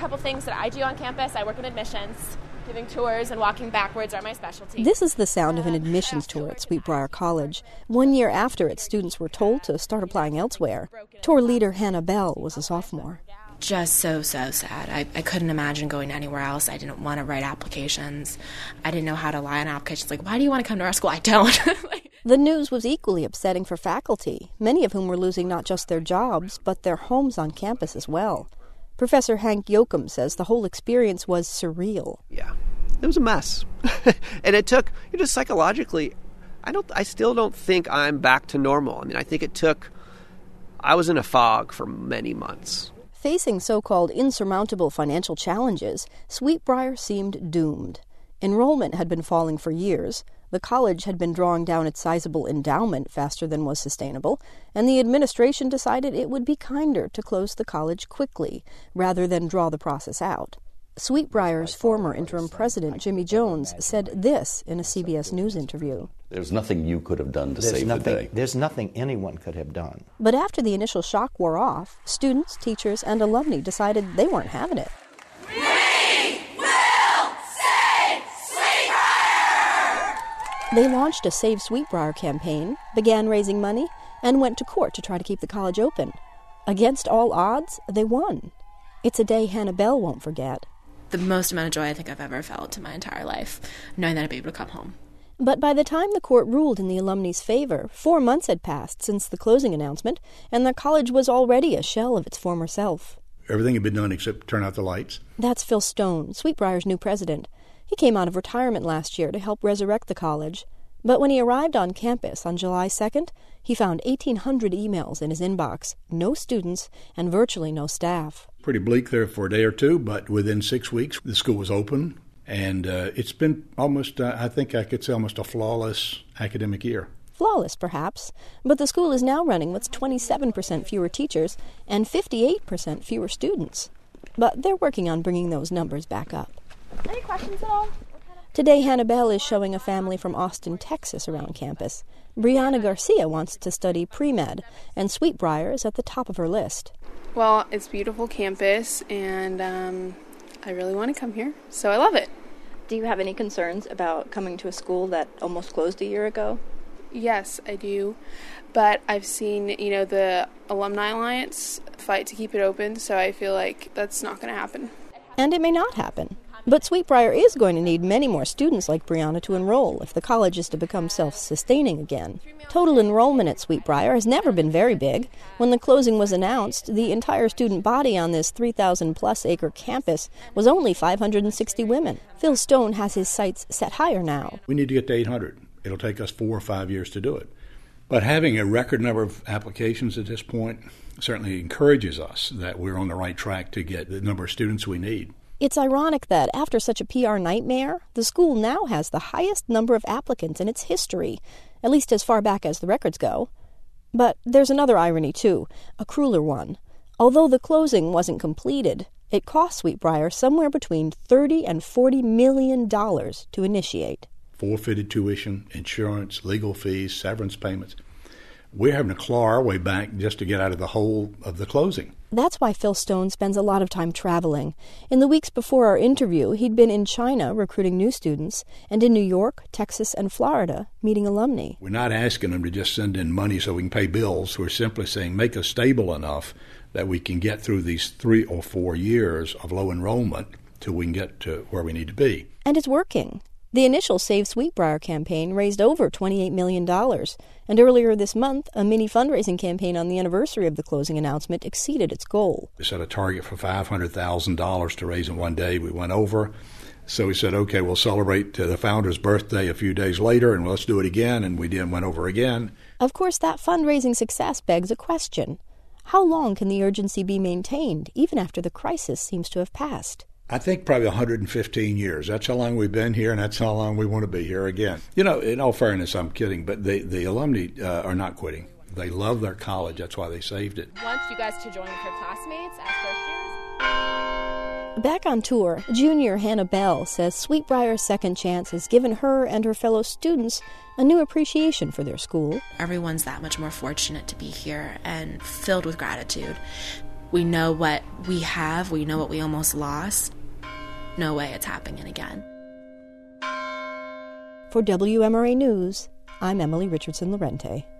couple things that I do on campus. I work in admissions. Giving tours and walking backwards are my specialty. This is the sound of an admissions tour at Sweetbriar College. 1 year after its students were told to start applying elsewhere. Tour leader Hannah Bell was a sophomore. Just so sad. I couldn't imagine going anywhere else. I didn't want to write applications. I didn't know how to lie on applications. Like, why do you want to come to our school? I don't. The news was equally upsetting for faculty, many of whom were losing not just their jobs, but their homes on campus as well. Professor Hank Yoakum says the whole experience was surreal. Yeah, it was a mess. And it took, just psychologically, I still don't think I'm back to normal. I mean, I was in a fog for many months. Facing so-called insurmountable financial challenges, Sweetbriar seemed doomed. Enrollment had been falling for years. The college had been drawing down its sizable endowment faster than was sustainable, and the administration decided it would be kinder to close the college quickly, rather than draw the process out. Sweetbriar's former interim president, Jimmy Jones, said this in a CBS News interview. There's nothing you could have done to save the day. There's nothing anyone could have done. But after the initial shock wore off, students, teachers, and alumni decided they weren't having it. They launched a Save Sweetbriar campaign, began raising money, and went to court to try to keep the college open. Against all odds, they won. It's a day Hannah Bell won't forget. The most amount of joy I think I've ever felt in my entire life, knowing that I'd be able to come home. But by the time the court ruled in the alumni's favor, 4 months had passed since the closing announcement, and the college was already a shell of its former self. Everything had been done except turn out the lights. That's Phil Stone, Sweetbriar's new president. He came out of retirement last year to help resurrect the college. But when he arrived on campus on July 2nd, he found 1,800 emails in his inbox, no students, and virtually no staff. Pretty bleak there for a day or two, but within 6 weeks, the school was open, and it's been almost, I think I could say, almost a flawless academic year. Flawless, perhaps, but the school is now running with 27% fewer teachers and 58% fewer students. But they're working on bringing those numbers back up. Any questions at all? Today, Hannah Bell is showing a family from Austin, Texas around campus. Brianna Garcia wants to study pre-med, and Sweetbriar is at the top of her list. Well, it's a beautiful campus, and I really want to come here, so I love it. Do you have any concerns about coming to a school that almost closed a year ago? Yes, I do, but I've seen, the Alumni Alliance fight to keep it open, so I feel like that's not going to happen. And it may not happen. But Sweetbriar is going to need many more students like Brianna to enroll if the college is to become self-sustaining again. Total enrollment at Sweetbriar has never been very big. When the closing was announced, the entire student body on this 3,000-plus acre campus was only 560 women. Phil Stone has his sights set higher now. We need to get to 800. It'll take us 4 or 5 years to do it. But having a record number of applications at this point certainly encourages us that we're on the right track to get the number of students we need. It's ironic that, after such a PR nightmare, the school now has the highest number of applicants in its history, at least as far back as the records go. But there's another irony, too, a crueler one. Although the closing wasn't completed, it cost Sweetbriar somewhere between $30 and $40 million to initiate. Forfeited tuition, insurance, legal fees, severance payments. We're having to claw our way back just to get out of the hole of the closing. That's why Phil Stone spends a lot of time traveling. In the weeks before our interview, he'd been in China recruiting new students, and in New York, Texas, and Florida meeting alumni. We're not asking them to just send in money so we can pay bills. We're simply saying make us stable enough that we can get through these 3 or 4 years of low enrollment till we can get to where we need to be. And it's working. The initial Save Sweetbriar campaign raised over $28 million, and earlier this month, a mini fundraising campaign on the anniversary of the closing announcement exceeded its goal. We set a target for $500,000 to raise in one day. We went over, so we said, okay, we'll celebrate the founder's birthday a few days later, and let's do it again, and we did and went over again. Of course, that fundraising success begs a question. How long can the urgency be maintained, even after the crisis seems to have passed? I think probably 115 years. That's how long we've been here, and that's how long we want to be here again. In all fairness, I'm kidding, but the alumni are not quitting. They love their college. That's why they saved it. Want you guys to join with your classmates as first years? Back on tour, junior Hannah Bell says Sweetbriar's Second Chance has given her and her fellow students a new appreciation for their school. Everyone's that much more fortunate to be here and filled with gratitude. We know what we have. We know what we almost lost. No way it's happening again. For WMRA News, I'm Emily Richardson Lorente.